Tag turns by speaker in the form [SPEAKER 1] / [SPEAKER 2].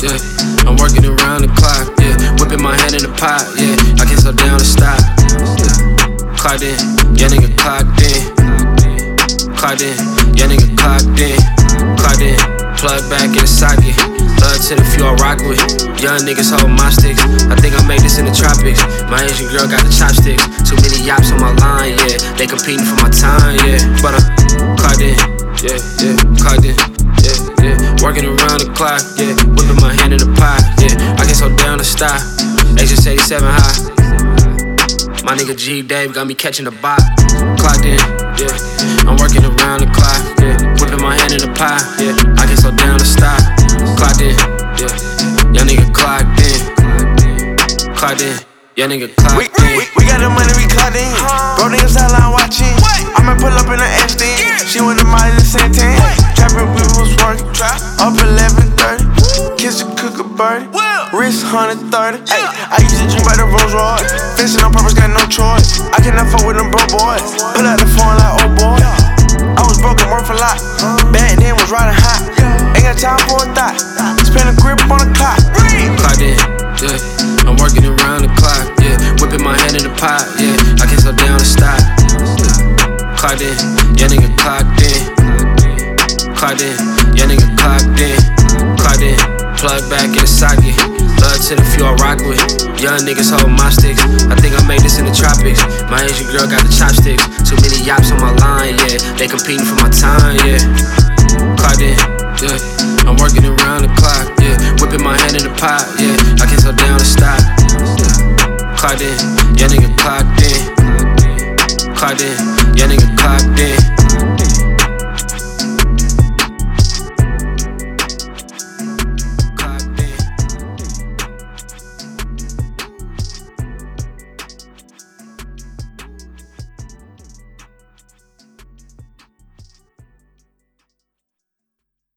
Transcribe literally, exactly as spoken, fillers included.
[SPEAKER 1] yeah. I'm working around the clock, yeah. Whipping my hand in the pot, yeah. I can't slow down or stop, yeah. Clocked in, yeah nigga clocked in. Clocked in, yeah nigga clocked in. Clocked in, plug back in the socket. Love to the few I rock with. Young niggas hold my sticks. I think I made this in the tropics. My Asian girl got the chopsticks. Too many yaps on my line, yeah. They competing for my time, yeah. But I'm clocked in, yeah, yeah. Clocked in, yeah, yeah. Working around the clock, yeah. Whipping my hand in the pot, yeah. I get so down to stop. H S eighty-seven high. My nigga G Dave got me catching the bot. Clocked in, yeah. I'm working around the clock, yeah. Whipping my hand in the pot, yeah. I get so down to stop. Clocked in, yeah. Young nigga clocked in. Clocked in, young nigga clocked
[SPEAKER 2] we,
[SPEAKER 1] in.
[SPEAKER 2] We, we got the money, we clocked in. Bro niggas sideline watching. I'ma pull up in the Epstein. She went to Molly the Santan. Trapping, we was working. Up eleven thirty. Kiss the cooker birdie. Wrist one hundred thirty. Ay, I used to dream by the Rolls Royce. Fishing on purpose, got no choice. I cannot fuck with them bro boys. Pull out the phone like, oh boy. I was broken, worth a lot. Back then was riding hot. Ain't got time for a thought. Spin a grip on the clock.
[SPEAKER 1] Clocked in, yeah. I'm working around the clock, yeah. Whipping my hand in the pot, yeah. I can't slow down or stop. Clocked in, yeah nigga clocked in. Clocked in, yeah nigga clocked in. Clocked in, plug back in the socket. Love to the few I rock with. Young niggas hold my sticks. I think I made this in the tropics. My Asian girl got the chopsticks. Too many yaps on my line, yeah. They competing for my time, yeah. Clocked in, yeah. I'm working around the clock, yeah. Whipping my hand in the pot, yeah. I can't slow down or stop. Clocked in, yeah nigga clocked in. Clocked in, yeah nigga clocked in.